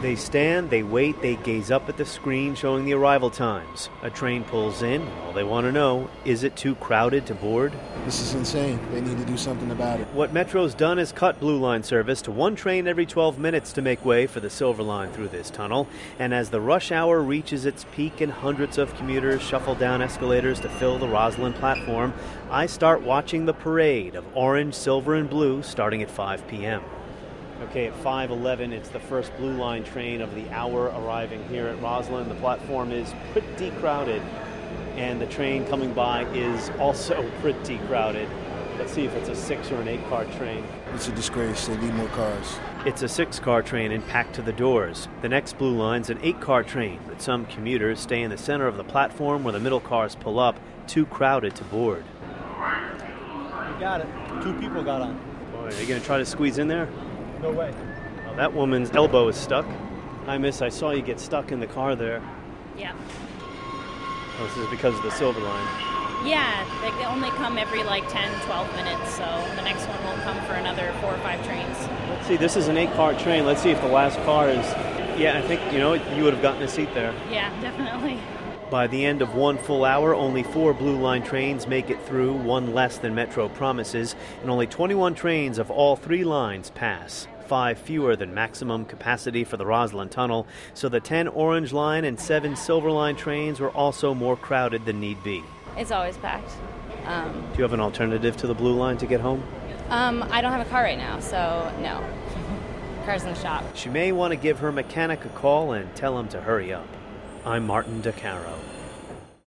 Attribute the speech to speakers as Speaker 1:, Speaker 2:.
Speaker 1: They stand, they wait, they gaze up at the screen showing the arrival times. A train pulls in, and all they want to know, is it too crowded to board?
Speaker 2: This is insane. They need to do something about it.
Speaker 1: What Metro's done is cut Blue Line service to one train every 12 minutes to make way for the Silver Line through this tunnel. And as the rush hour reaches its peak and hundreds of commuters shuffle down escalators to fill the Roslyn platform, I start watching the parade of orange, silver, and blue starting at 5 p.m. Okay, at 5:11, it's the first Blue Line train of the hour arriving here at Roslyn. The platform is pretty crowded, and the train coming by is also pretty crowded. Let's see if it's a 6 or an 8-car train.
Speaker 2: It's a disgrace. They need more cars.
Speaker 1: It's a 6-car train and packed to the doors. The next Blue Line's an 8-car train, but some commuters stay in the center of the platform where the middle cars pull up, too crowded to board.
Speaker 3: You got it. 2 people got on.
Speaker 1: Boy, are you going to try to squeeze in there?
Speaker 3: No way.
Speaker 1: Well, that woman's elbow is stuck. Hi, miss, I saw you get stuck in the car there.
Speaker 4: Yeah.
Speaker 1: Oh, this is because of the Silver Line.
Speaker 4: Yeah, they only come every 10, 12 minutes, so the next one will come for another 4 or 5 trains.
Speaker 1: Let's see, this is an 8-car train. Let's see if the last car is... Yeah, I think, you would have gotten a seat there.
Speaker 4: Yeah, definitely.
Speaker 1: By the end of 1 full hour, only 4 Blue Line trains make it through, 1 less than Metro promises, and only 21 trains of all 3 lines pass. 5 fewer than maximum capacity for the Roslyn Tunnel, so the 10 Orange Line and 7 Silver Line trains were also more crowded than need be.
Speaker 4: It's always packed.
Speaker 1: Do you have an alternative to the Blue Line to get home?
Speaker 4: I don't have a car right now, so no. Car's in the shop.
Speaker 1: She may want to give her mechanic a call and tell him to hurry up. I'm Martin DeCaro.